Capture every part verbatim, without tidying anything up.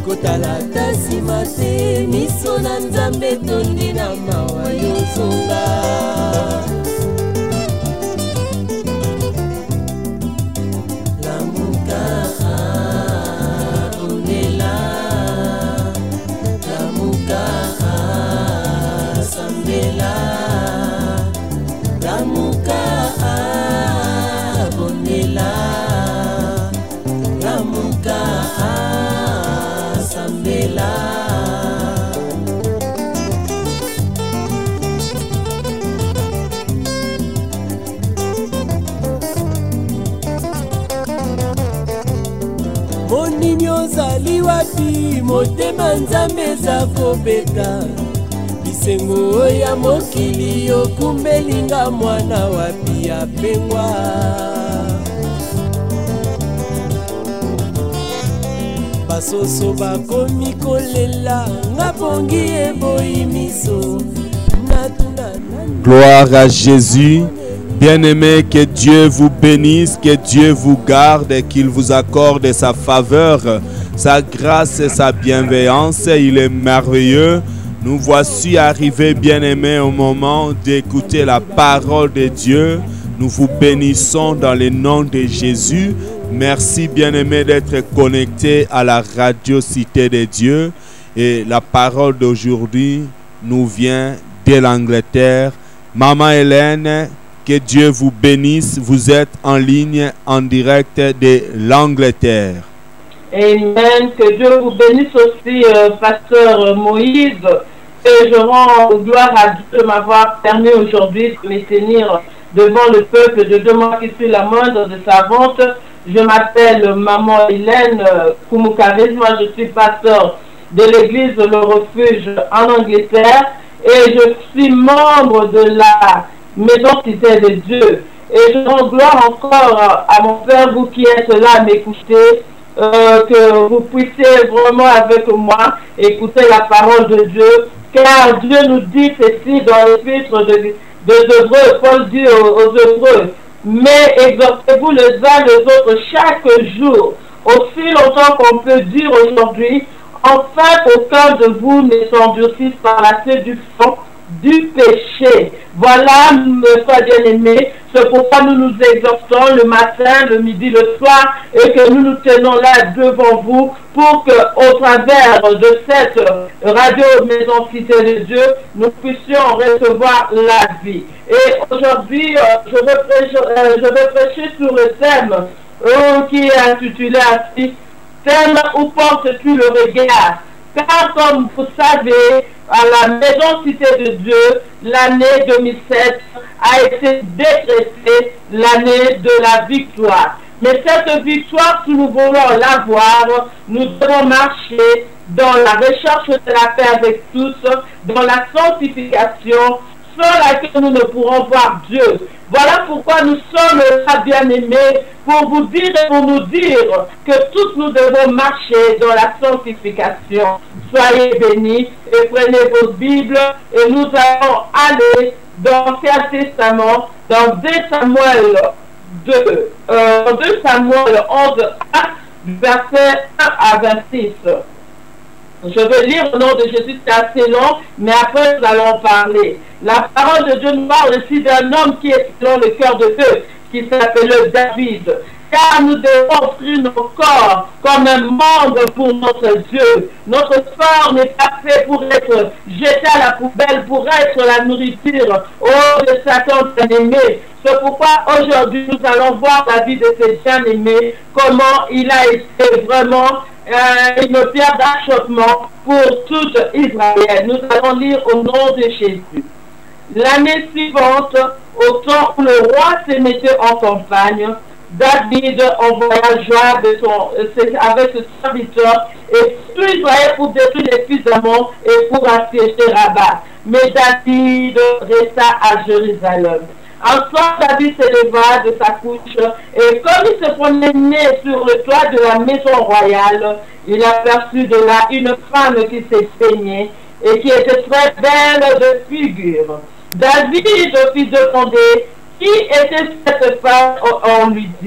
kotala tasima te miso na nzambe tondi na mawa yozonga lamuka ondela lamuka sambela lamuka ondela lamuka sambela monini ozali wapi motema nzambe za kobeta bisengo ya mokili okumbelinga mwana wapi apengwa basoso bakomi kolela ngabongi eboyi miso natuna. Gloire à Jésus. Bien-aimés, que Dieu vous bénisse, que Dieu vous garde et qu'il vous accorde sa faveur, sa grâce et sa bienveillance. Il est merveilleux. Nous voici arrivés, bien-aimés, au moment d'écouter la parole de Dieu. Nous vous bénissons dans le nom de Jésus. Merci, bien-aimés, d'être connectés à la radio Cité de Dieu. Et la parole d'aujourd'hui nous vient de l'Angleterre. Maman Hélène, que Dieu vous bénisse. Vous êtes en ligne, en direct de l'Angleterre. Amen. Que Dieu vous bénisse aussi, euh, Pasteur Moïse. Et je rends gloire à Dieu de m'avoir permis aujourd'hui de me tenir devant le peuple de deux mois qui suit la moindre de sa vente. Je m'appelle Maman Hélène Koumoukaris. Moi, je suis pasteur de l'église Le Refuge en Angleterre. Et je suis membre de la Maison Cité de Dieu. Et je rends gloire encore à mon Père, vous qui êtes là à m'écouter, euh, que vous puissiez vraiment avec moi écouter la parole de Dieu. Car Dieu nous dit ceci dans l'épître de, de, de Hébreux, Paul dit aux, aux Hébreux, mais exhortez-vous les uns les autres chaque jour, aussi longtemps qu'on peut dire aujourd'hui, enfin aucun de vous ne s'endurcisse par la séduction du péché. Voilà, mes frères bien-aimés, c'est pourquoi nous nous exhortons le matin, le midi, le soir, et que nous nous tenons là devant vous pour que, au travers de cette radio Maison Cité de Dieu, nous puissions recevoir la vie. Et aujourd'hui, je vais prêcher, je vais prêcher sur le thème euh, qui est intitulé ainsi, thème où portes-tu le regard? Car comme vous savez, à la Maison Cité de Dieu, l'année deux mille sept a été décrétée l'année de la victoire. Mais cette victoire, si nous voulons l'avoir, nous devons marcher dans la recherche de la paix avec tous, dans la sanctification, sans laquelle nous ne pourrons voir Dieu. Voilà pourquoi nous sommes là, bien-aimés, pour vous dire et pour nous dire que tous nous devons marcher dans la sanctification. Soyez bénis et prenez vos Bibles et nous allons aller dans l'Ancien Testament, dans deux Samuel deux, euh, deux Samuel onze, verset un à vingt-six. Je vais lire au nom de Jésus, c'est assez long, mais après nous allons parler. La parole de Dieu nous parle aussi d'un homme qui est selon le cœur de Dieu, qui s'appelle David. Car nous devons offrir nos corps comme un membre pour notre Dieu. Notre corps n'est pas fait pour être jeté à la poubelle, pour être la nourriture oh, de Satan bien-aimé. C'est pourquoi aujourd'hui nous allons voir la vie de ces bien-aimés, comment il a été vraiment euh, une pierre d'achoppement pour toute Israël. Nous allons lire au nom de Jésus. L'année suivante, au temps où le roi se mettait en campagne, David envoya Joab avec ses serviteurs et tout Israël pour détruire les fils d'Ammon et pour assiéger Rabat. Mais David resta à Jérusalem. Un soir, David se leva de sa couche et comme il se promenait sur le toit de la maison royale, il aperçut de là une femme qui s'est peignée et qui était très belle de figure. David fit demander qui était cette femme. On lui dit,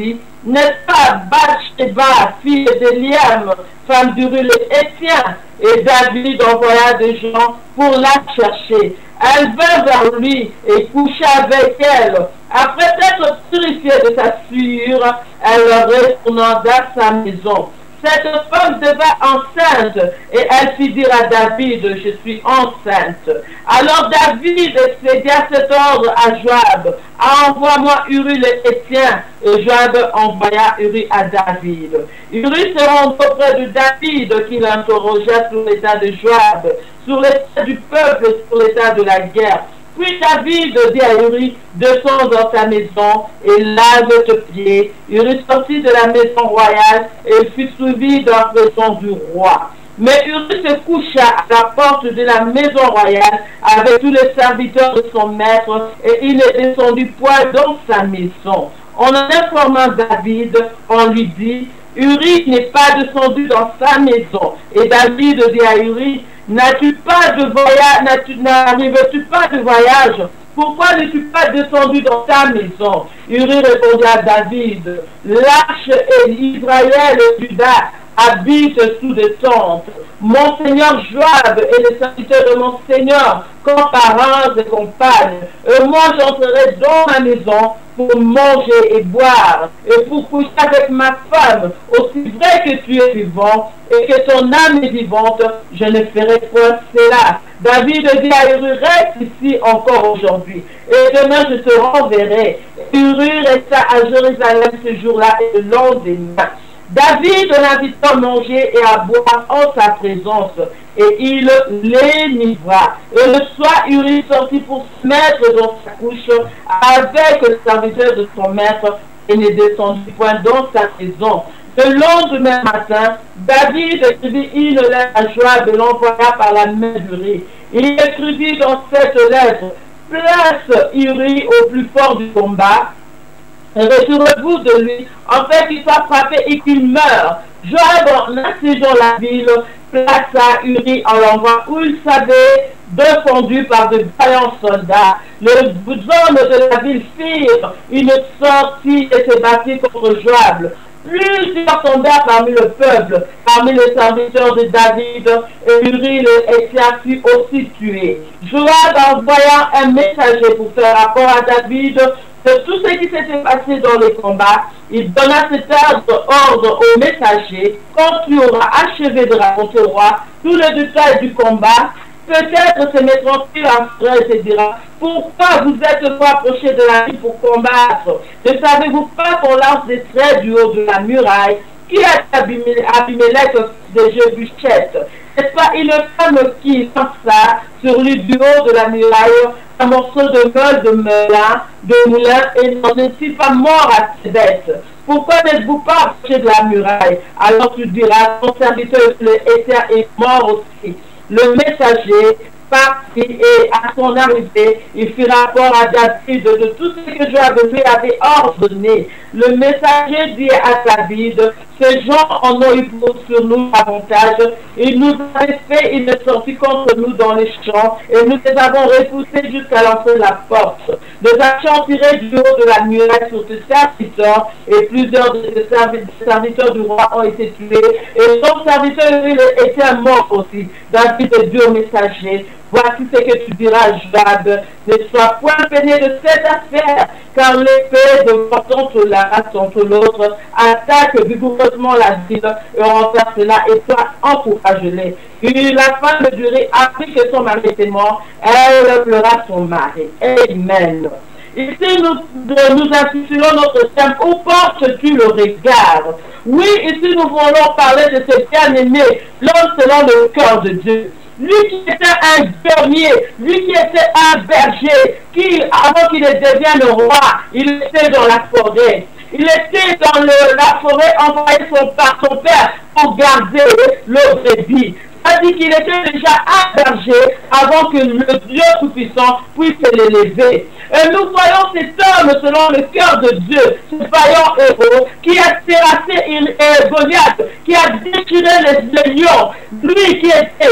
N'est-ce pas Bathsheba, fille d'Eliam, femme d'Uri le Héthien? Et David envoya des gens pour la chercher. Elle vint vers lui et coucha avec elle. Après s'être purifiée de sa sueur, elle retourna dans sa maison. Cette femme devint enceinte et elle fit dire à David, je suis enceinte. Alors David expédia cet ordre à Joab, envoie-moi Uri le Héthien. Et Joab envoya Uri à David. Uri se rendit auprès de David qui l'interrogea sur l'état de Joab, sur l'état du peuple, sur l'état de la guerre. Puis David dit à Uri, descends dans ta maison et lave tes pieds. Uri sortit de la maison royale et fut suivi dans la maison du roi. Mais Uri se coucha à la porte de la maison royale avec tous les serviteurs de son maître et il ne descendit point dans sa maison. En informant David, on lui dit, Uri n'est pas descendu dans sa maison. Et David dit à Uri, n'as-tu pas de voyage, n'arrives-tu pas de voyage? Pourquoi n'es-tu pas descendu dans ta maison? Uri répondit à David, lâche et Israël et Juda habitent sous des tentes. Mon seigneur Joab et les serviteurs de mon seigneur, comparants et compagnes, et moi j'entrerai dans ma maison pour manger et boire, et pour coucher avec ma femme, aussi vrai que tu es vivant, et que ton âme est vivante, je ne ferai point cela. David dit à Uri, reste ici encore aujourd'hui, et demain je te renverrai. Uri resta à Jérusalem ce jour-là et le lendemain. David l'invita à manger et à boire en sa présence, et il l'énivra. Et le soir, Uri sortit pour se mettre dans sa couche avec le serviteur de son maître et ne descendit point dans sa maison. Le lendemain matin, David écrivit une lettre à Joab et l'envoya par la main d'Uri. Il écrivit dans cette lettre, place Uri au plus fort du combat, retirez-vous de lui, en fait qu'il soit frappé et qu'il meure. Joab, en assiégeant la ville, plaça Uri en l'envoie où il savait, défendu par de vaillants soldats. Les hommes de la ville firent une sortie et se battirent contre Joab. Plusieurs tombèrent parmi le peuple, parmi les serviteurs de David, et Uri le Héthien fut aussi tué. Joab envoya un messager pour faire rapport à David de tout ce qui s'était passé dans les combats. Il donna cet ordre, ordre au messager: quand tu auras achevé de raconter au roi tous les détails du combat, peut-être se mettront-ils en frais et se dira, pourquoi vous êtes-vous approchés de la ville pour combattre? Ne savez-vous pas qu'on lance des traits du haut de la muraille? Qui a Abimelech de Jébuchette? N'est-ce pas une femme qui lança sur lui du haut de la muraille un morceau de meule de melun, de moulin, et n'en est-il pas mort à ses bêtes? Pourquoi n'êtes-vous pas approché de la muraille? Alors tu diras, ton serviteur le Héthien est mort aussi. Le messager partit et à son arrivée, il fit rapport à David de tout ce que Joab lui avait ordonné. Le messager dit à David, ces gens en ont eu pour sur nous avantage. Ils nous avaient fait une sortie contre nous dans les champs et nous les avons repoussés jusqu'à l'entrée de la porte. Nous avions tiré du haut de la muraille sur tes serviteurs et plusieurs des serviteurs du roi ont été tués et son serviteur était mort aussi. David dit au messager, voici ce que tu diras, Joab, ne sois point peiné de cette affaire, car l'épée de contre la race contre l'autre attaque vigoureusement la ville et renverse cela, et toi encourage-les. Et la femme de Uri apprit que son mari était mort, elle pleura son mari. Amen. Ici, nous, nous intitulons notre thème, où portes-tu le regard? Oui, ici, nous voulons parler de ce bien-aimé, l'homme selon le cœur de Dieu. Lui qui était un guerrier, lui qui était un berger, qui, avant qu'il ne devienne roi, il était dans la forêt. Il était dans le, la forêt envoyé son, par son père pour garder le brebis. C'est-à-dire qu'il était déjà un berger avant que le Dieu Tout-Puissant puisse l'élever. Et nous voyons cet homme selon le cœur de Dieu, ce vaillant héros qui a terrassé Goliath, qui a déchiré les, les lions, lui qui était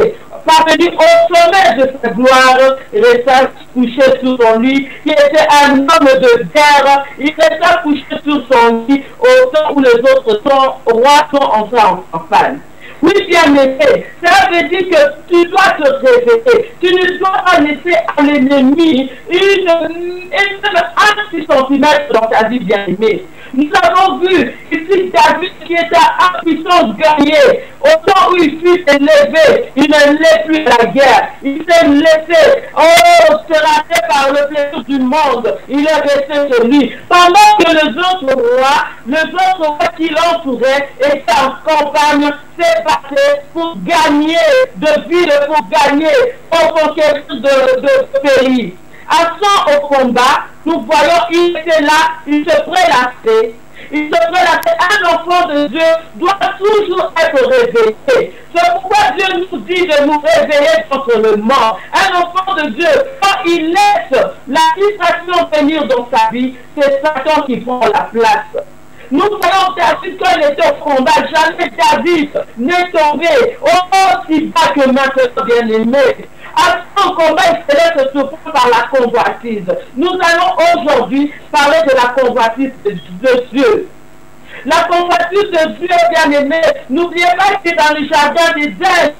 parvenu au sommet de sa gloire, il resta couché sur son lit, qui était un homme de guerre, il resta couché sur son lit au temps où les autres sont, rois sont entrés en campagne. Oui, bien-aimé, ça veut dire que tu dois te réveiller. Tu ne dois pas laisser à l'ennemi une, une, un petit centimètre dans ta vie, bien-aimé. Nous avons vu ici David qui était à puissance guerrier. Au temps où il fut élevé, il ne l'est plus à la guerre. Il s'est laissé, oh, se rater par le plaisir du monde. Il est resté sur lui. Pendant que les autres rois, les autres rois qui l'entouraient étaient en campagne, s'est passé pour gagner de ville, pour gagner, pour conquérir de, de pays. Absent au combat, nous voyons, il était là, il se prélassait. Il se prélassait. Un enfant de Dieu doit toujours être réveillé. C'est pourquoi Dieu nous dit de nous réveiller contre le mort. Un enfant de Dieu, quand il laisse la distraction venir dans sa vie, c'est Satan qui prend la place. Nous voyons David quand il était au combat, jamais David n'est tombé aussi bas que maintenant, bien-aimé. Après le combat, il se laisse surprendre par la convoitise. Nous allons aujourd'hui parler de la convoitise de, de Dieu. La convoitise de Dieu, bien-aimé, n'oubliez pas que dans le jardin d'Éden,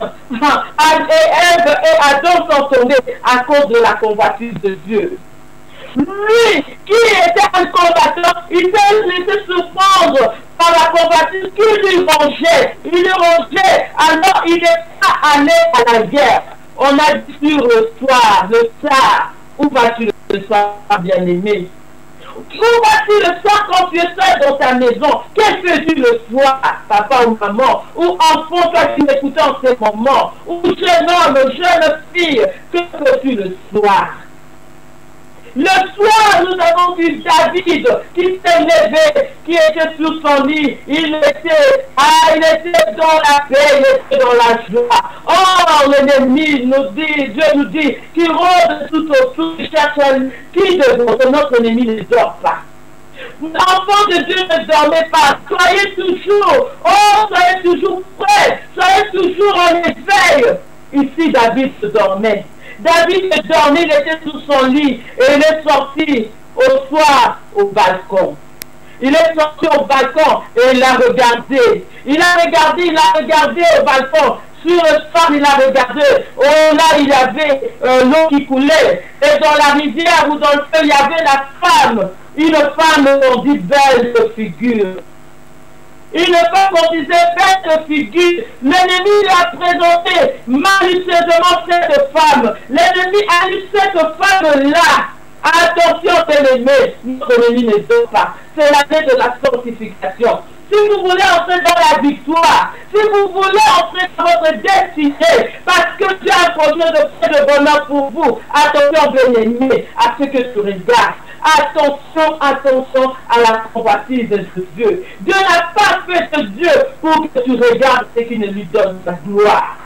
Ève et Adam sont tombés à cause de la convoitise de Dieu. Lui, qui était un combattant, il s'est laissé surprendre par la convoitise qui lui rongeait. Il lui rongeait, alors il n'est pas allé à la guerre. On a dit sur le soir, le soir, où vas-tu le soir, bien-aimé? Où vas-tu le soir quand tu es seul dans ta maison? Qu'est-ce que tu le soir, papa ou maman? Ou enfant, toi qui m'écoutes en ce moment? Ou jeune homme, jeune fille, que fais-tu le soir? Le soir, nous avons vu David qui s'est levé, qui était sur son lit. Il était, ah, il était dans la paix, il était dans la joie. Oh, l'ennemi nous dit, Dieu nous dit, qui rôde tout autour, qui cherche qui de notre ennemi ne dort pas. L'enfant de Dieu ne dormait pas. Soyez toujours, oh, soyez toujours prêts, soyez toujours en éveil. Ici, David se dormait. David est dormi, il était sous son lit et il est sorti au soir au balcon. Il est sorti au balcon et il a regardé. Il a regardé, il a regardé au balcon. Sur le soir, il a regardé. Oh là, il y avait euh, l'eau qui coulait. Et dans la rivière ou dans le feu, il y avait la femme. Une femme, on dit belle de figure. Il ne peut qu'on disait belle de figure. L'ennemi lui a présenté malicieusement cette femme. L'ennemi a eu cette femme-là. Attention, bien-aimé, notre ennemi ne dort pas. C'est l'année de la sanctification. Si vous voulez entrer dans la victoire, si vous voulez entrer dans votre destinée, parce que Dieu a un projet de paix de bonheur pour vous, attention, bien-aimé, à ce que tu regardes. Attention, attention à la convoitise de Dieu. Dieu n'a pas fait de Dieu pour que tu regardes ce qui ne lui donne la gloire.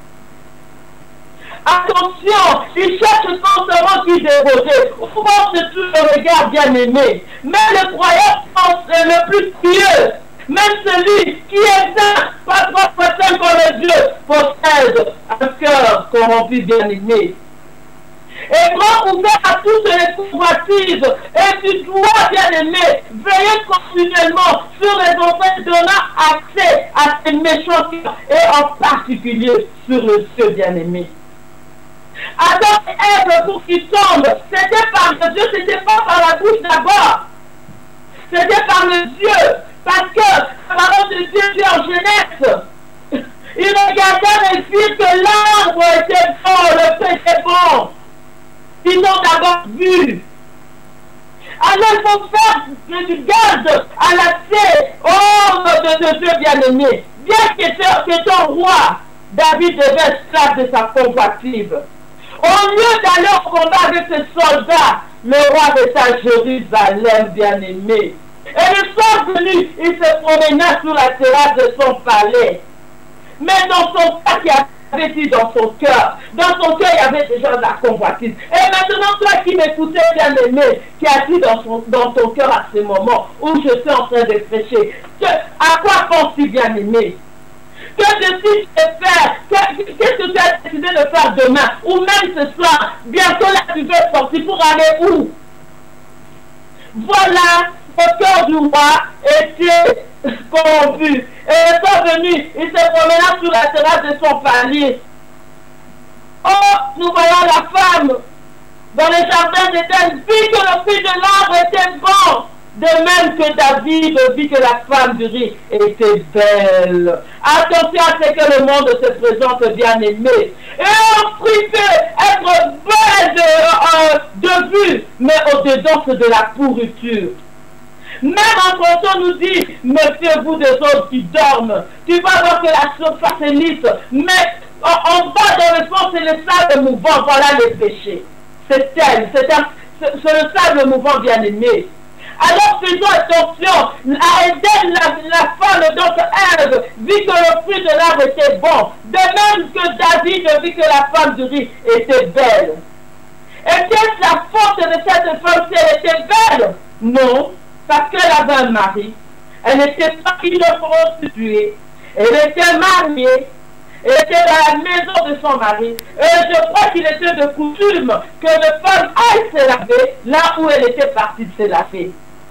Attention, il cherche constamment qui déroger. Force tout le regard, bien-aimé. Mais le croyant pense le plus pieux. Même celui qui est saint, pas trop saint comme Dieu, possède un cœur corrompu, bien-aimé. Et grand ouvert à toutes les convoitises. Et tu dois, bien-aimé, veiller continuellement sur les enfants, donnant accès à ces méchants et en particulier sur le Dieu, bien-aimé. Adam et Ève, pour qu'ils tombent, c'était par le Dieu, c'était pas par la bouche d'abord. C'était par le Dieu. Parce que la parole de Dieu dit en Genèse, il regardait et vit que l'arbre était bon, le fruit était bon. Ils ont d'abord vu. Alors il faut faire du garde à l'accès oh, de, de Dieu bien-aimé. Bien qu'étant roi, David devait esclave de sa convoitise. Au lieu d'aller au combat avec ses soldats, le roi resta à Jérusalem bien-aimé. Et le soir venu, il se promena sur la terrasse de son palais. Mais dans son cœur, il y avait dit dans son cœur, dans son cœur, il y avait déjà de la convoitise. Et maintenant, toi qui m'écoutais, bien-aimé, qui as dit dans, son, dans ton cœur à ce moment où je suis en train de prêcher, que, à quoi penses-tu, bien-aimé? Que décides de faire? Qu'est-ce que tu as décidé de faire demain? Ou même ce soir? Bientôt là, tu veux sortir pour aller où? Voilà, le cœur du roi était corrompu. Et étant venu, il se promena sur la terrasse de son palier. Oh, nous voyons la femme dans les jardins d'Éden, vit que le fruit de l'arbre était bon. De même que David vit que la femme du riz était belle. Attention à ce que le monde se présente bien aimé. Et un fruit peut être belle de, euh, de vue, mais au-dedans c'est de la pourriture. Même en français nous dit, méfiez-vous des autres qui dorment. Tu vas voir que la surface est lisse, mais en, en bas dans le fond c'est le sable mouvant. Voilà le péché. C'est elle, c'est le sable mouvant bien aimé. Alors faisons attention. À Éden, la, la femme donc Ève vit que le fruit de l'arbre était bon. De même que David vit que la femme du riz était belle. Et qu'est-ce la faute de cette femme si elle était belle? Non, parce qu'elle avait un mari. Elle n'était pas une prostituée. Elle était mariée. Elle était dans la maison de son mari. Et je crois qu'il était de coutume que les femmes aillent se laver là où elle était partie de se laver.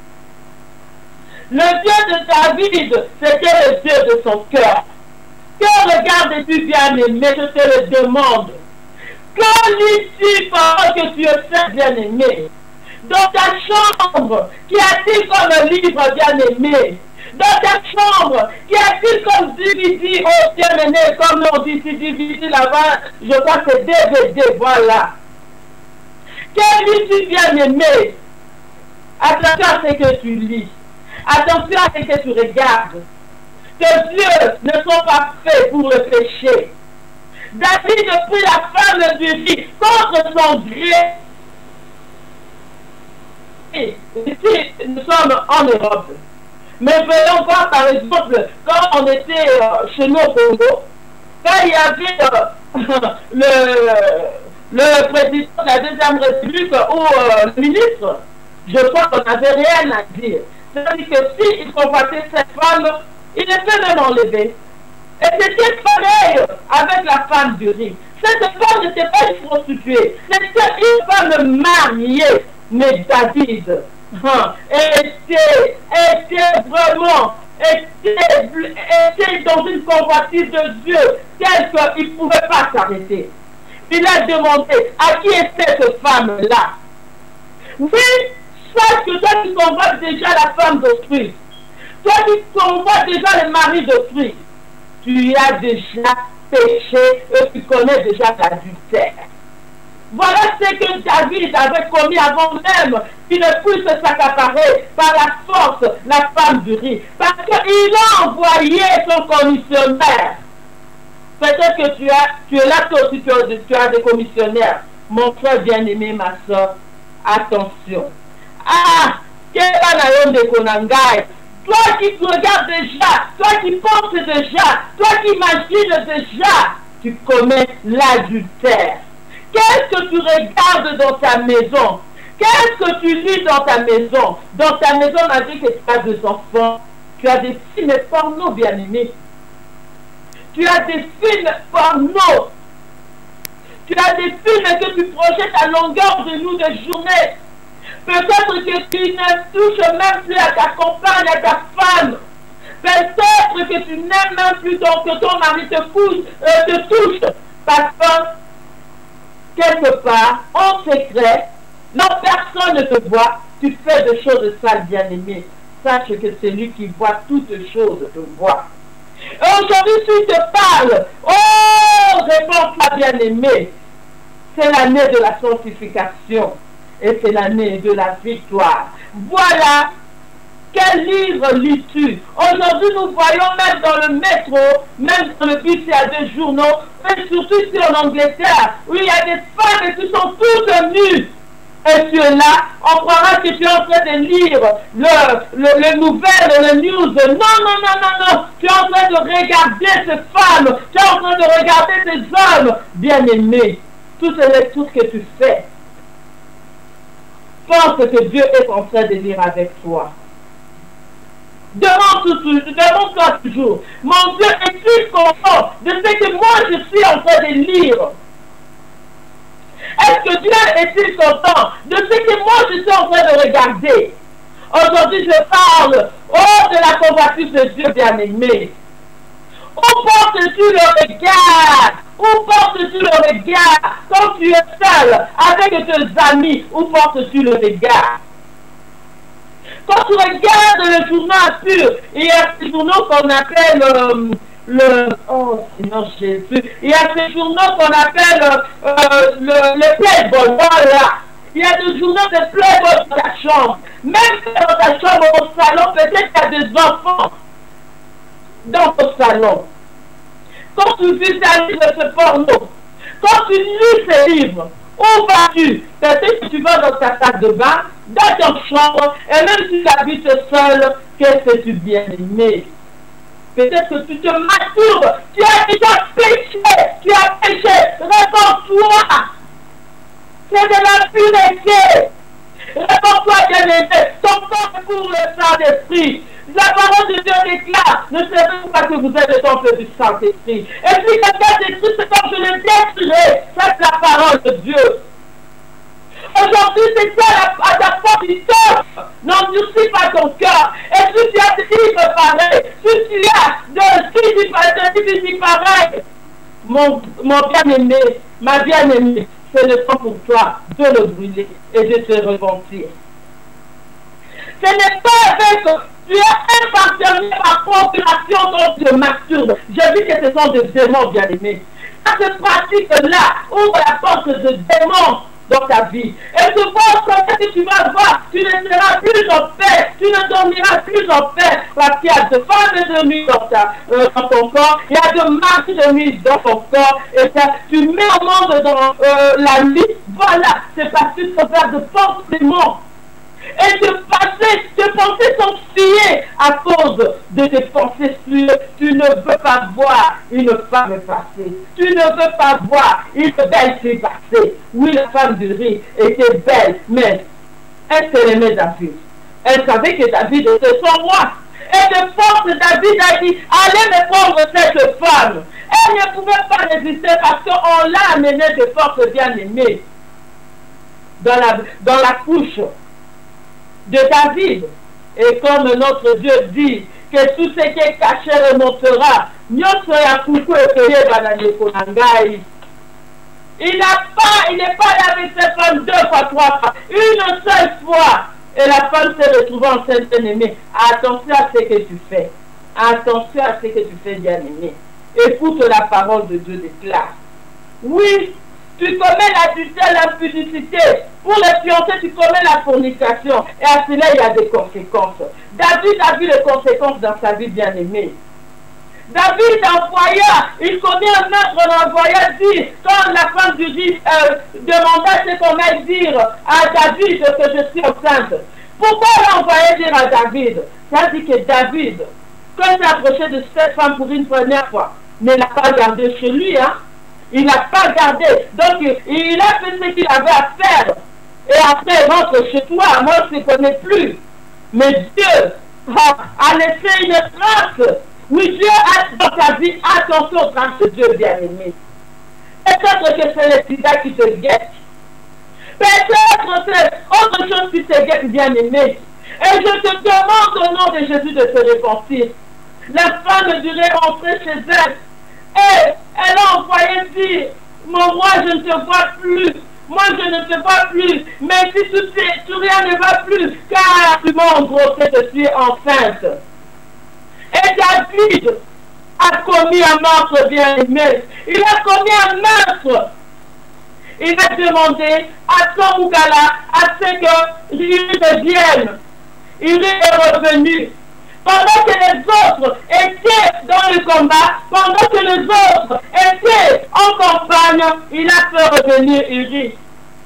Le Dieu de David, c'était le Dieu de son cœur. Que regardes-tu bien aimé, je te le demande. Que lis-tu pendant que tu es bien aimé? Dans ta chambre, qu'y a-t-il comme un livre bien aimé? Dans ta chambre, qu'y a-t-il comme D V D? Oh, bien aimé, comme on dit, D V D là-bas, je crois que c'est D V D, voilà. Que lis-tu bien aimé? Attention à ce que tu lis. Attention à ce que tu regardes. Tes yeux ne sont pas faits pour le péché. David prit la femme du riz contre son gré. Ici, nous sommes en Europe. Mais voyons voir par exemple, quand on était euh, chez nous au Congo, quand il y avait euh, le, le président de la Deuxième République ou euh, le ministre, je crois qu'on n'avait rien à dire. C'est-à-dire que s'il combattait cette femme, il était même enlevé. Et c'était pareil avec la femme du riz. Cette femme n'était pas une prostituée, c'était une femme mariée. Mais David hein, était, était vraiment était, était dans une convoitise de Dieu telle qu'il ne pouvait pas s'arrêter. Il a demandé à qui est cette femme-là. Oui, sache que toi tu convoites déjà la femme d'autrui. Toi tu convoites déjà le mari d'autrui. Tu as déjà péché et tu connais déjà l'adultère. Voilà ce que David avait commis avant même qu'il ne puisse s'accaparer par la force la femme du riz. Parce qu'il a envoyé son commissionnaire. Peut-être que tu, as, tu es là, toi aussi tu as, tu as des commissionnaires. Mon frère bien-aimé, ma soeur, attention. Ah, quel est de Konangai? Toi qui regardes déjà, toi qui penses déjà, toi qui imagines déjà, tu commets l'adultère. Qu'est-ce que tu regardes dans ta maison? Qu'est-ce que tu lis dans ta maison? Dans ta maison, on a dit que tu as deux enfants. Tu as des films porno, bien-aimés. Tu as des films porno. Tu as des films que tu projettes à longueur de nous de journée. Peut-être que tu ne touches même plus à ta compagne, à ta femme. Peut-être que tu n'aimes même plus donc que ton mari te, pousse, euh, te touche. Parce que, quelque part, en secret, non, personne ne te voit, tu fais des choses sales, bien-aimé. Sache que celui qui voit toutes choses te voit. Et aujourd'hui, si je te parle, oh, réponds-toi, bien-aimé. C'est l'année de la sanctification. Et c'est l'année de la victoire. Voilà. Quel livre lis-tu? Aujourd'hui, nous voyons même dans le métro, même dans le bus, il y a des journaux, mais surtout ici en Angleterre, où il y a des femmes qui sont toutes nues. Et tu es là, on croira que tu es en train de lire le, le, le nouvelle, le news. Non, non, non, non, non. Tu es en train de regarder ces femmes. Tu es en train de regarder ces hommes. Bien-aimés, toutes les lectures que tu fais, pense que Dieu est en train de lire avec toi. Demande-toi toujours, mon Dieu, es-tu content de ce que moi je suis en train de lire? Est-ce que Dieu est-il content de ce que moi je suis en train de regarder? Aujourd'hui, je parle oh, de la convoitise de Dieu bien-aimé. Où portes-tu le regard? Où portes-tu le regard? Quand tu es seul avec tes amis, où portes-tu le regard? Quand tu regardes le journal pur, il y a ces journaux qu'on appelle euh, le... Oh, Seigneur Jésus. Il y a ces journaux qu'on appelle euh, le, le Playboy. Voilà. Il y a des journaux de Playboy dans ta chambre. Même dans ta chambre, au salon, peut-être qu'il y a des enfants dans ton salon. Quand tu visualises ce porno, quand tu lis ces livres, où vas-tu? Peut-être que tu vas dans ta salle de bain, dans ta chambre, et même si tu habites seul, qu'est-ce que tu bien aimé? Peut-être que tu te masturbes, tu as déjà péché, tu as péché, réponds-toi. C'est de la pureté. Réponds-toi, bien-aimé, ton temps pour le Saint-Esprit. La parole de Dieu déclare, ne savez-vous pas que vous êtes le temple du Saint-Esprit? Et si quelqu'un détruit ce temple, je le détruirai. C'est la parole de Dieu. Aujourd'hui, c'est ça à ta porte du temple. N'endurcis pas ton cœur. Et si tu as des livres pareils, si tu as de livres pareils, mon, mon bien-aimé, ma bien-aimée, c'est le temps pour toi de le brûler et de te repentir. Ce n'est pas avec... Tu es impartial par procuration quand tu te masturbes. J'ai vu que ce sont des démons, bien-aimés. Cette pratique-là ouvre la porte de démons dans ta vie. Et tu vois comment tu vas voir, tu ne seras plus en paix, tu ne dormiras plus en paix, parce qu'il y a de femmes de nuit dans, ta, euh, dans ton corps, il y a de marches de nuit dans ton corps, et ça, tu mets au monde dans euh, la nuit. Voilà, c'est parce que tu te faire de force démons. Et tes pensées, tes pensées sont sciées à cause de tes pensées sûres. Tu ne veux pas voir une femme passer. Tu ne veux pas voir une belle fille passer. Oui, la femme du riz était belle, mais est-ce qu'elle aimait David? Elle savait que David était son roi. Et de force, David a dit, allez me prendre cette femme. Elle ne pouvait pas résister parce qu'on l'a amenée de force bien-aimée dans la, dans la couche de David. Et comme notre Dieu dit que tout ce qui est caché remontera, il n'a pas, il n'est pas là avec cette femme deux fois, trois fois, une seule fois. Et la femme s'est retrouvée enceinte, bien-aimée. Attention à ce que tu fais. Attention à ce que tu fais, bien-aimé. Écoute la parole de Dieu déclare. Oui, tu commets l'adultère, l'impudicité. Pour les fiancés, tu commets la fornication. Et à cela, il y a des conséquences. David a vu les conséquences dans sa vie bien-aimée. David envoya, il connaît un maître envoya dire, quand la femme du dit, euh, demanda ce qu'on va dire à David que je suis enceinte. Pourquoi elle a envoyé dire à David? Ça dit que David, quand il s'est approché de cette femme pour une première fois, ne l'a pas gardé chez lui, hein? Il n'a pas gardé. Donc, il, il a fait ce qu'il avait à faire. Et après, il rentre chez toi. Moi, je ne connais plus. Mais Dieu a, a laissé une trace. Oui, Dieu a dans ta vie, attention aux traces de Dieu bien-aimé. Peut-être que c'est le sida qui te guette. Peut-être que c'est autre chose qui te guette bien-aimé. Et je te demande au nom de Jésus de te repentir. La femme devait rentrer chez elle. Et elle a envoyé dire, mon roi, je ne te vois plus. Moi, je ne te vois plus. Mais si tout, tout rien ne va plus, car tu m'as engrossé que tu es enceinte. Et David a commis un meurtre bien-aimé. Il a commis un meurtre. Il a demandé à son Ougala à ce qu'il devienne. Il est revenu. Pendant que les autres étaient dans le combat, pendant que les autres étaient en campagne, il a fait revenir Uri.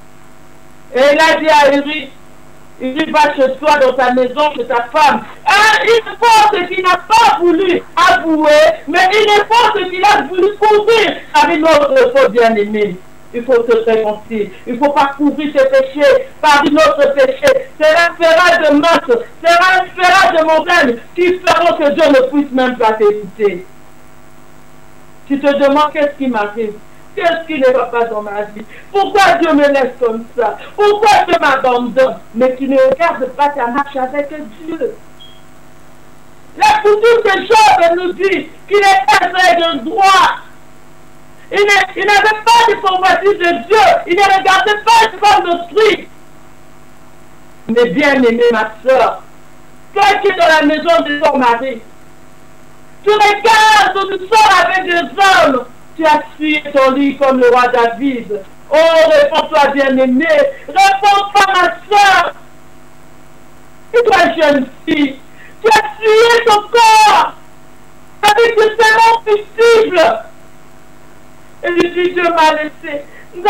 Et il a dit à Uri, Uri, va chez toi dans ta maison, chez ta femme. Et une force qu'il n'a pas voulu avouer, mais une force qu'il a voulu couvrir avec notre faux bien-aimé. il faut te réconcilier. Il faut pas couvrir tes péchés par une autre péché. C'est la ferrage de meurtre, c'est la ferrage de montagne qui feront que Dieu ne puisse même pas t'écouter. Tu te demandes qu'est-ce qui m'arrive, qu'est-ce qui ne va pas dans ma vie, pourquoi Dieu me laisse comme ça, pourquoi Dieu m'abandonne, mais tu ne regardes pas ta marche avec Dieu. La coutume de Job nous dit qu'il est un de droit. Il n'avait pas de convoitise de Dieu, il ne regardait pas une femme d'autrui. Mais bien aimé ma soeur, toi qui es dans la maison de ton mari, tu regardes où tu sors avec des hommes, tu as fui ton lit comme le roi David. Oh, réponds-toi bien-aimé, réponds-toi ma soeur. Et toi jeune fille, tu as fui ton corps avec des serments possibles. Et lui dit, Dieu m'a laissé.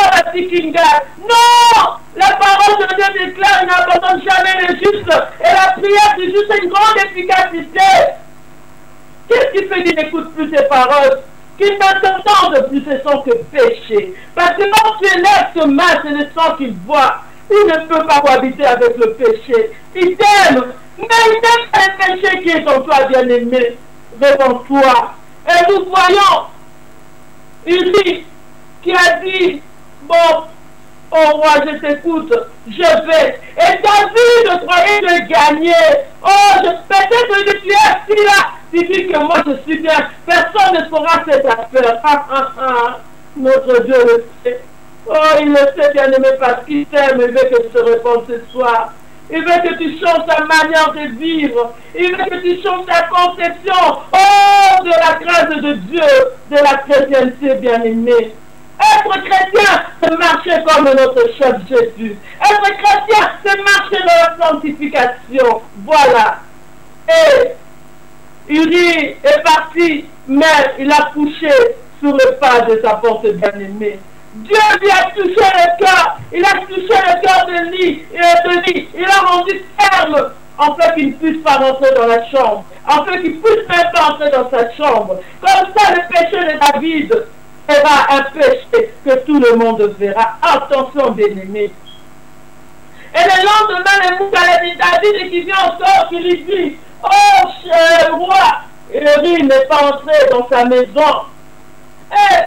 Non, la parole de Dieu déclare, il n'abandonne jamais les justes. Et la prière du juste a une grande efficacité. Qu'est-ce qui fait qu'il n'écoute plus ses paroles, qu'il n'entende plus ses sons que péché? Parce que quand tu élèves ce mal, c'est le sang qu'il voit. Il ne peut pas cohabiter avec le péché. Il t'aime, mais il n'aime pas le péché qui est en toi, bien-aimé. Réponds-toi. Et nous voyons Uri qui a dit, bon, oh roi, je t'écoute, je vais. Et David croyait de gagner. Oh, je peut-être que tu es assis là. Tu dis que moi je suis bien. Personne ne saura cette affaire. Ah, ah, ah. Notre Dieu le sait. Oh, il le sait, bien aimé, parce qu'il t'aime. Il veut que tu te répondes ce soir. Il veut que tu changes ta manière de vivre. Il veut que tu changes ta conception. Oh, de la grâce de Dieu, de la chrétienté, bien-aimé. Être chrétien, c'est marcher comme notre chef Jésus. Être chrétien, c'est marcher dans la sanctification. Voilà. Et Uri est parti, mais il a couché sur le pas de sa porte bien-aimée. Dieu lui a touché le cœur, il a touché le cœur de lui, de lui, il a rendu ferme, en fait qu'il ne puisse pas rentrer dans la chambre, en fait qu'il ne puisse même pas entrer dans sa chambre. Comme ça, le péché de David sera un péché que tout le monde verra. Attention, bien-aimé. Et le lendemain, le Moukhaled David qui vient encore, qui lui dit, oh, cher roi, Uri n'est pas entré dans sa maison. Et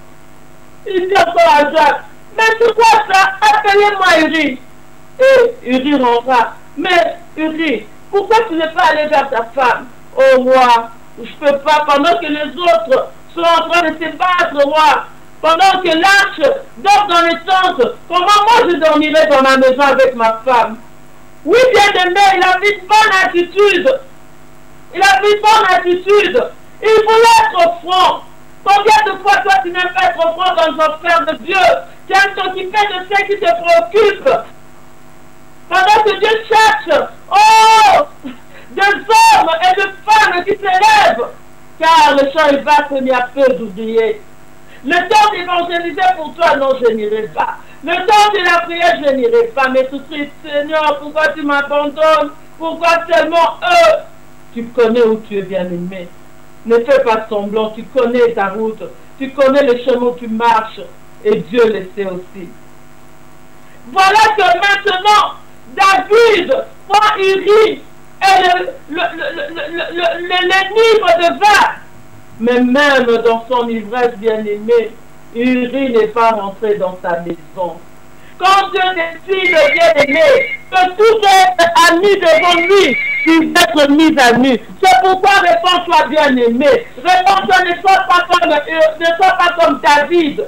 il dit encore à Jacques, mais c'est quoi ça? Appelez-moi Uri. Et Uri rentra. Mais Uri, pourquoi tu n'es pas allé vers ta femme? Oh roi, je ne peux pas, pendant que les autres sont en train de se battre, roi. Pendant que l'arche dort dans les tentes, comment moi je dormirai dans ma maison avec ma femme? Oui, bien aimé, il a mis une bonne attitude. Il a mis une bonne attitude. Il voulait être franc. Combien de fois toi tu n'aimes pas être franc dans les affaires de Dieu? Tu aimes t'occuper de ce qui te préoccupe. Pendant que Dieu cherche, oh, des hommes et de femmes qui s'élèvent. Car le champ est vaste, il y a peu d'ouvriers. Le temps d'évangéliser pour toi, non, je n'irai pas. Le temps de la prière, je n'irai pas. Mais tout de suite, Seigneur, pourquoi tu m'abandonnes? Pourquoi seulement eux? Tu connais où tu es, bien-aimé. Ne fais pas semblant, tu connais ta route. Tu connais le chemin où tu marches. Et Dieu le sait aussi. Voilà que maintenant, David prend Uri et le, le, le, le, le, le, le livre de vin. Mais même dans son ivresse bien-aimé, Uri n'est pas rentré dans sa maison. Quand Dieu décide, bien-aimé, que tout est ami devant lui, il va être mis à nu. C'est pourquoi réponds-toi, bien-aimé. Réponds-toi, ne sois pas comme, ne sois pas comme David.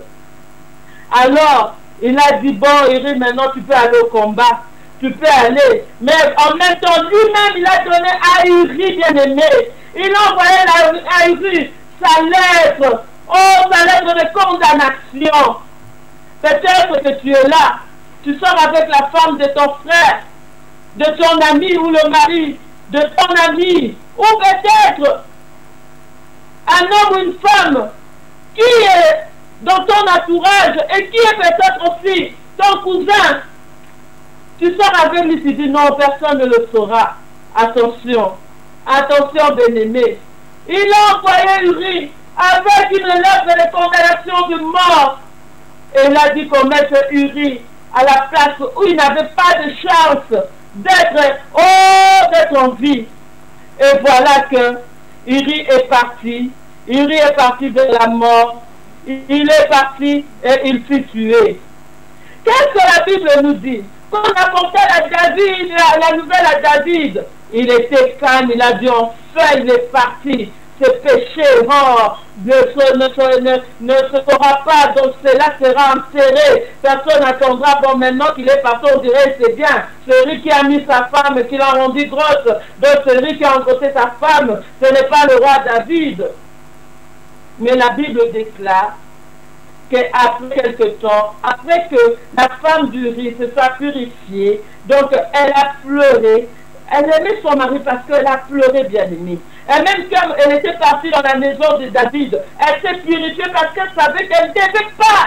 Alors, il a dit, bon, Uri, maintenant tu peux aller au combat. Tu peux aller. Mais en même temps, lui-même, il a donné à Uri, bien-aimé. Il a envoyé à Uri sa lettre. Oh, sa lettre de condamnation. Peut-être que tu es là. Tu sors avec la femme de ton frère, de ton ami ou le mari, de ton ami. Ou peut-être un homme ou une femme qui est dans ton entourage et qui est peut-être aussi ton cousin. Tu sors avec lui, tu dis non, personne ne le saura. Attention, attention, bien-aimé. Il a envoyé Uri avec une lettre de condamnation de mort. Et il a dit qu'on mette Uri à la place où il n'avait pas de chance d'être oh, d'être en vie. Et voilà que Uri est parti. Uri est parti vers la mort. Il est parti et il fut tué. Qu'est-ce que la Bible nous dit? Quand on apportait à David, la, la nouvelle à David, il était calme, il a dit enfin il est parti. Ce péché oh, ne, se, ne, se, ne, ne se fera pas, donc cela sera enterré. Personne n'attendra. Bon, maintenant qu'il est parti, on dirait c'est bien. Celui qui a mis sa femme, qui l'a rendu grosse, donc celui qui a engrossé sa femme, ce n'est pas le roi David. Mais la Bible déclare qu'après quelque temps, après que la femme d'Uri se soit purifiée, donc elle a pleuré. Elle aimait son mari parce qu'elle a pleuré, bien aimé. Et même quand elle était partie dans la maison de David, elle s'est purifiée parce qu'elle savait qu'elle ne devait pas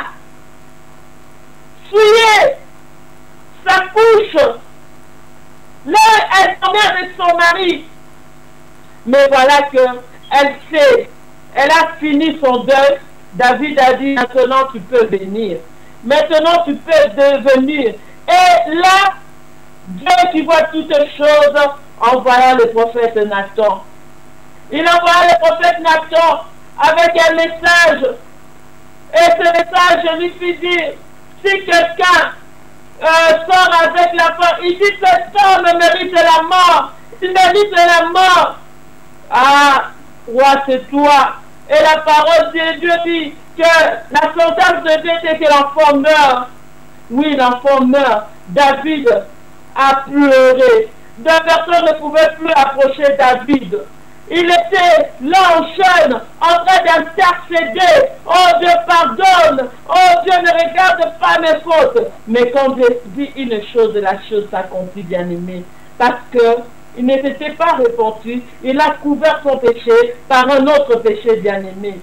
souiller sa couche. Là, elle tombait avec son mari. Mais voilà que elle sait, elle a fini son deuil. David a dit, maintenant tu peux venir. Maintenant tu peux devenir. Et là, Dieu qui voit toutes choses, envoya le prophète Nathan. Il envoya le prophète Nathan avec un message. Et ce message lui fit dire, si quelqu'un euh, sort avec la femme, il dit, cet homme mérite la mort. Il mérite la mort. Ah, roi, c'est toi. Et la parole de Dieu dit que la sentence de Dieu était que l'enfant meurt. Oui, l'enfant meurt. David a pleuré. Deux personnes ne pouvaient plus approcher David. Il était là en chaîne, en train d'intercéder. Oh Dieu, pardonne. Oh Dieu, ne regarde pas mes fautes. Mais quand Dieu dit une chose, la chose s'accomplit, bien aimé. Parce que il ne s'était pas repenti. Il a couvert son péché par un autre péché, bien aimé.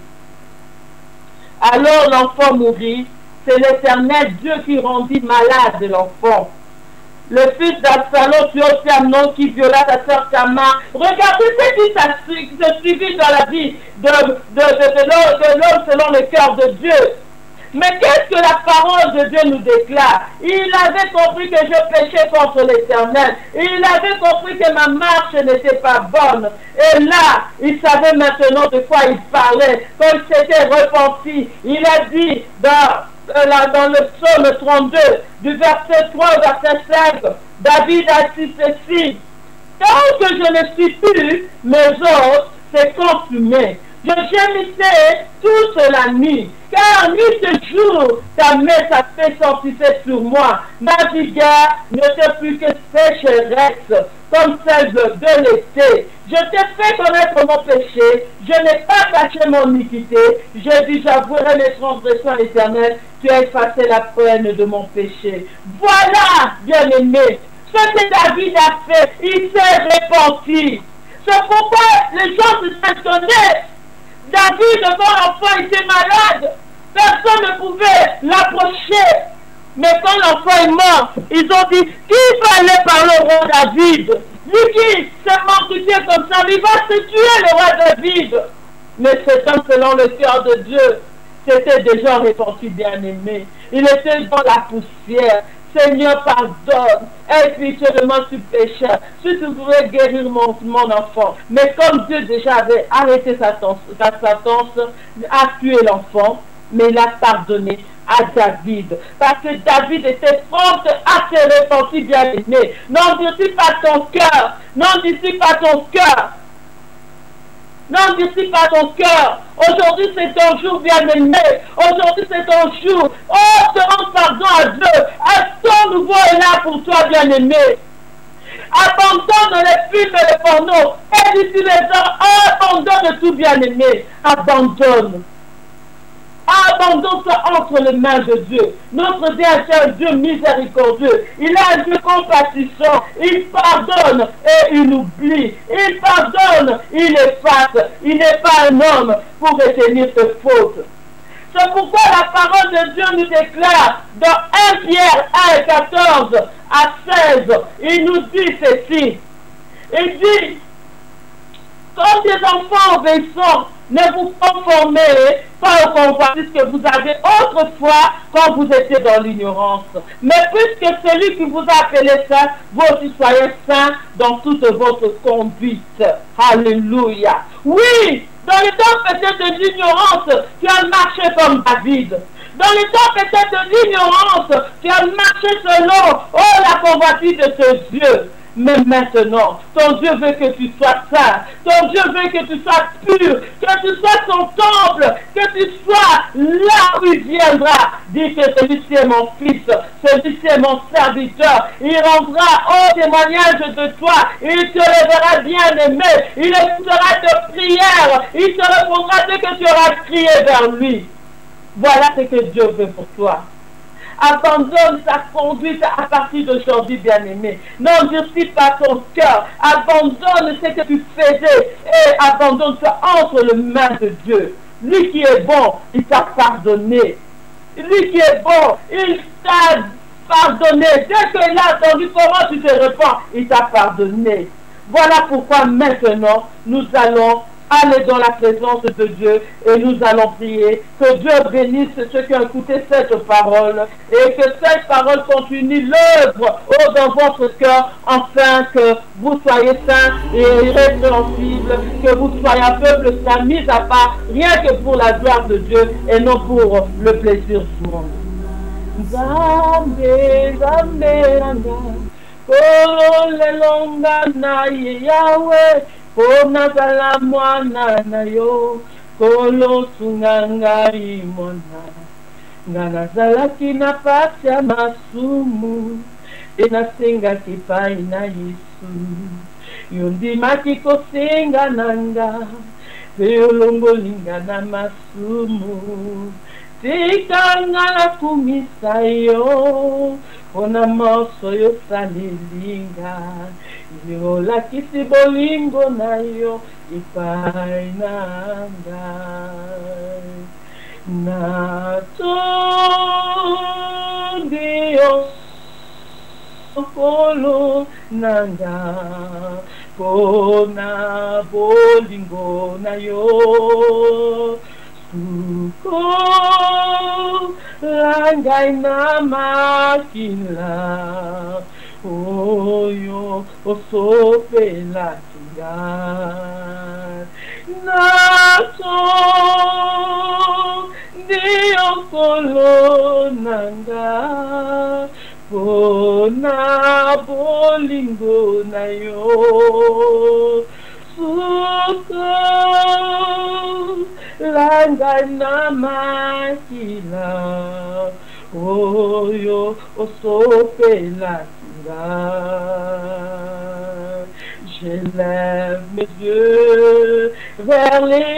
Alors l'enfant mourit. C'est l'Éternel Dieu qui rendit malade l'enfant. Le fils d'Absalom tue aussi Amnon qui viola sa sœur Tamar. Regardez ce qui se suivit dans la vie de, de, de, de l'homme selon le cœur de Dieu. Mais qu'est-ce que la parole de Dieu nous déclare? Il avait compris que je péchais contre l'Éternel. Il avait compris que ma marche n'était pas bonne. Et là, il savait maintenant de quoi il parlait. Quand il s'était repenti, il a dit dans, dans le psaume trente-deux, du verset trois au verset cinq, David a dit ceci: tant que je ne suis plus, mes os s'est consumé. Je gémissais toute la nuit, car nuit et jour, ta main s'appesantissait sur moi. Ma vigueur n'était plus que sécheresse, comme celle de, de l'été. Je t'ai fait connaître mon péché, je n'ai pas caché mon iniquité. J'ai dit, j'avouerai mes transgressions éternelles, tu as effacé la peine de mon péché. Voilà, bien-aimé, ce que David a fait, il s'est repenti. C'est pourquoi les gens se s'étonnaient. David, devant l'enfant, était malade. Personne ne pouvait l'approcher. Mais quand l'enfant est mort, ils ont dit, qui va aller parler au roi David? Lui qui s'est mortifié comme ça, il va se tuer le roi David. Mais cet homme, selon le cœur de Dieu, c'était déjà repenti, bien-aimé. Il était dans la poussière. Seigneur, pardonne, aie pitié de moi, je suis pécheur. Si tu voudrais guérir mon, mon enfant. Mais comme Dieu déjà avait arrêté sa sentence, a tué l'enfant, mais il a pardonné à David. Parce que David était prompt à se repentir, bien-aimé. N'en dissipe pas ton cœur. N'en dissipe pas ton cœur. N'en dissipe pas ton cœur. Aujourd'hui c'est ton jour, bien-aimé. Aujourd'hui c'est ton jour. Oh, te rends pardon à Dieu. Un temps nouveau est là pour toi, bien-aimé. Abandonne les films et les pornos. Et d'ici les heures, abandonne tout, bien-aimé. Abandonne. Abandonne-toi entre les mains de Dieu. Notre Dieu est un Dieu miséricordieux. Il est un Dieu compatissant. Il pardonne et il oublie. Il pardonne, il efface. Il n'est pas un homme pour retenir ses fautes. C'est pourquoi la parole de Dieu nous déclare dans un Pierre un, quatorze à seize, il nous dit ceci. Il dit, comme des enfants obéissants, ne vous conformez pas au convoitises que vous avez autrefois quand vous étiez dans l'ignorance. Mais puisque celui qui vous a appelé saint, vous aussi soyez saints dans toute votre conduite. Alléluia. Oui, dans les temps peut-être de l'ignorance, tu as marché comme David. Dans les temps peut-être de l'ignorance, tu as marché selon oh, la convoitise de ce Dieu. Mais maintenant, ton Dieu veut que tu sois saint, ton Dieu veut que tu sois pur, que tu sois son temple, que tu sois là où il viendra. Dis que celui-ci est mon fils, celui-ci est mon serviteur. Il rendra au témoignage de toi, il te lèvera bien aimé, il écoutera tes prières, il te répondra dès que tu auras crié vers lui. Voilà ce que Dieu veut pour toi. Abandonne ta conduite à partir d'aujourd'hui, bien-aimé. N'endurcis pas ton cœur. Abandonne ce que tu faisais et abandonne-toi entre les mains de Dieu. Lui qui est bon, il t'a pardonné. Lui qui est bon, il t'a pardonné. Dès qu'il a entendu comment tu te répands, il t'a pardonné. Voilà pourquoi maintenant, nous allons aller dans la présence de Dieu et nous allons prier que Dieu bénisse ceux qui ont écouté cette parole et que cette parole continue l'œuvre dans votre cœur afin que vous soyez saints et irrépréhensibles, que vous soyez un peuple saint mis à part rien que pour la gloire de Dieu et non pour le plaisir du monde. Zambe, zambe, Yahweh, Pona kala mwana na yo, kolo sunganga imona. Ngana zalaki na pasi ya masumu, ena senga kipai na Yesu. Yondimaki kosenga nanga, pe olongolinga na masumu. Tikanga na kumisa yo, ona moso yo salilinga. Yo la kisi bolingo na yo ipai nanga na tondi yo kolo nanga pona bolingo na yo suko langai na makila Oyo osope la kinga nato dio kolo nanga pona bolingo na yo suko langa na makila oyo osope la Je lève mes yeux vers les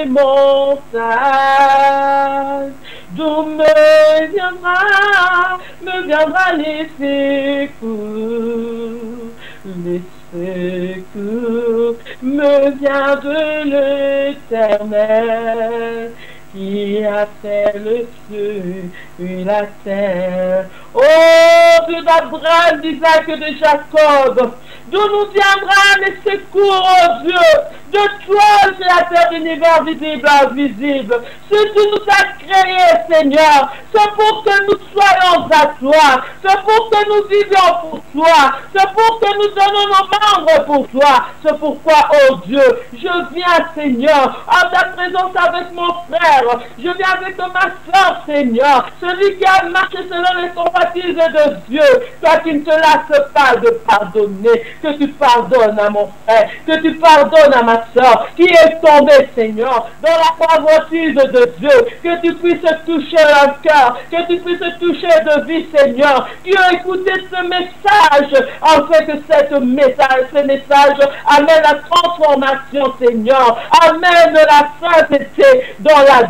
montagnes, d'où me viendra, me viendra les secours. Les secours me vient de l'Éternel, qui a fait le ciel et la terre. Oh, Dieu d'Abraham, d'Isaac et de Jacob, d'où nous viendra les secours, oh Dieu, de toi, créateur d'univers visible et invisible. Ce que tu nous as créé, Seigneur, c'est pour que nous soyons à toi, c'est pour que nous vivions pour toi, c'est pour que nous donnons nos membres pour toi. C'est pourquoi, oh Dieu, je viens, Seigneur, en ta présence avec mon frère, je viens avec ma soeur, Seigneur, celui qui a marché selon les compatibles de Dieu, toi qui ne te lasses pas de pardonner, que tu pardonnes à mon frère, que tu pardonnes à ma soeur qui est tombée, Seigneur, dans la convoitise de Dieu, que tu puisses toucher leur cœur, que tu puisses toucher de vie, Seigneur, qui ont écouté ce message, afin que cette message, ce message amène la transformation, Seigneur, amène la sainteté dans la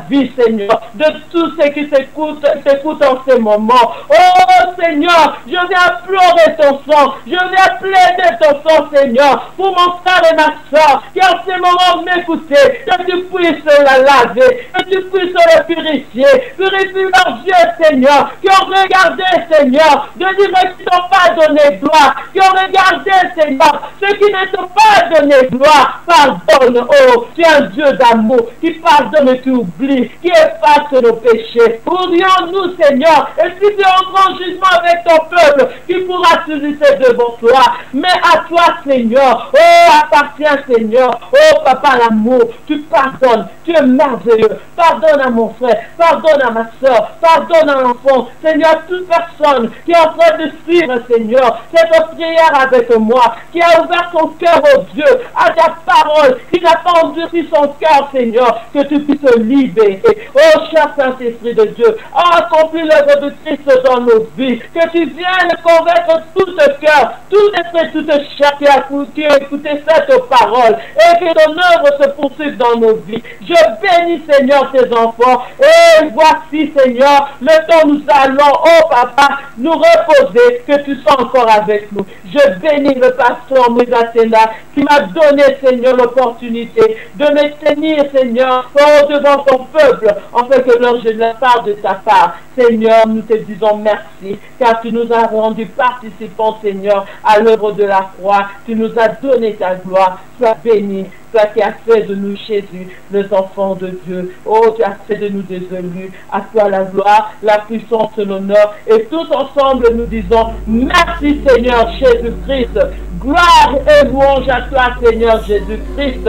vie, Seigneur, de tous ceux qui t'écoutent, t'écoutent en ce moment. Oh Seigneur, je viens pleurer ton sang, je viens plaider ton sang, Seigneur, pour mon frère et ma soeur qui en ce moment m'écoutaient, que tu puisses la laver, que tu puisses le purifier, purifie leurs yeux, Seigneur, qui ont regardé, Seigneur, de livres qui n'ont pas donné gloire, qui ont regardé, Seigneur, ceux qui ne t'ont pas donné gloire, pardonne, oh, tu es un Dieu d'amour, qui pardonne et qui oublie, qui efface nos péchés. Ouvrions-nous, Seigneur, et si tu entres en jugement avec ton peuple, qui pourra se lutter devant toi, mais à toi, Seigneur, oh, appartient, Seigneur, oh, Papa l'amour, tu pardonnes, tu es merveilleux, pardonne à mon frère, pardonne à ma soeur, pardonne à l'enfant, Seigneur, toute personne qui est en train de suivre, Seigneur, cette prière avec moi, qui a ouvert son cœur au Dieu, à ta parole, qui n'a pas endurci son cœur, Seigneur, que tu puisses libérer. Oh, cher Saint-Esprit de Dieu, accomplis l'œuvre de Christ dans nos vies, que tu viennes convaincre tout le cœur, tout esprit, toute chair qui a écouté cette parole, et que ton œuvre se poursuive dans nos vies. Je bénis, Seigneur, tes enfants, et voici, Seigneur, le temps nous allons, oh Papa, nous reposer, que tu sois encore avec nous. Je bénis le pasteur Moïse Athéna, qui m'a donné, Seigneur, l'opportunité de me tenir, Seigneur, oh, devant ton peuple, afin que l'heure je la part de ta part. Seigneur, nous te disons merci, car tu nous as rendus participants, Seigneur, à l'œuvre de la croix. Tu nous as donné ta gloire. Sois béni, toi qui as fait de nous, Jésus, les enfants de Dieu. Oh, tu as fait de nous des élus. À toi la gloire, la puissance et l'honneur. Et tous ensemble, nous disons merci, Seigneur Jésus-Christ. Gloire et louange à toi, Seigneur Jésus-Christ.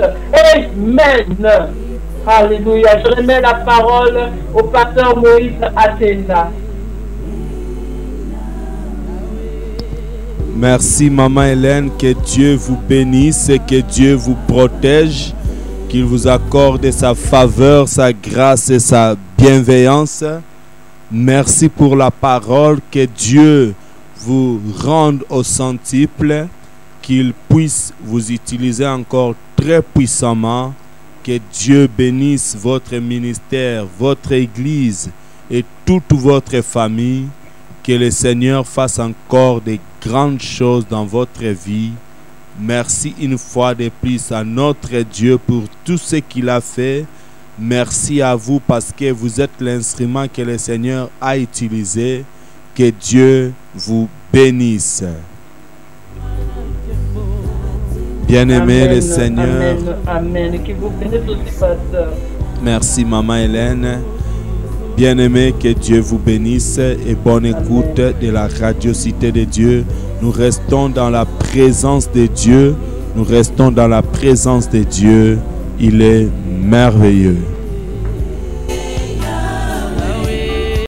Amen. Alléluia. Je remets la parole au pasteur Moïse Athéna. Merci, Maman Hélène. Que Dieu vous bénisse et que Dieu vous protège. Qu'il vous accorde sa faveur, sa grâce et sa bienveillance. Merci pour la parole. Que Dieu vous rende au centuple. Qu'il puisse vous utiliser encore très puissamment. Que Dieu bénisse votre ministère, votre église et toute votre famille. Que le Seigneur fasse encore des grandes choses dans votre vie. Merci une fois de plus à notre Dieu pour tout ce qu'il a fait. Merci à vous parce que vous êtes l'instrument que le Seigneur a utilisé. Que Dieu vous bénisse. Bien-aimé le Seigneur. Amen, amen. Que vous bénisse aussi, pasteur. Merci, Maman Hélène. Bien-aimé, que Dieu vous bénisse et bonne écoute de la radio Cité de Dieu. Nous restons dans la présence de Dieu. Nous restons dans la présence de Dieu. Il est merveilleux.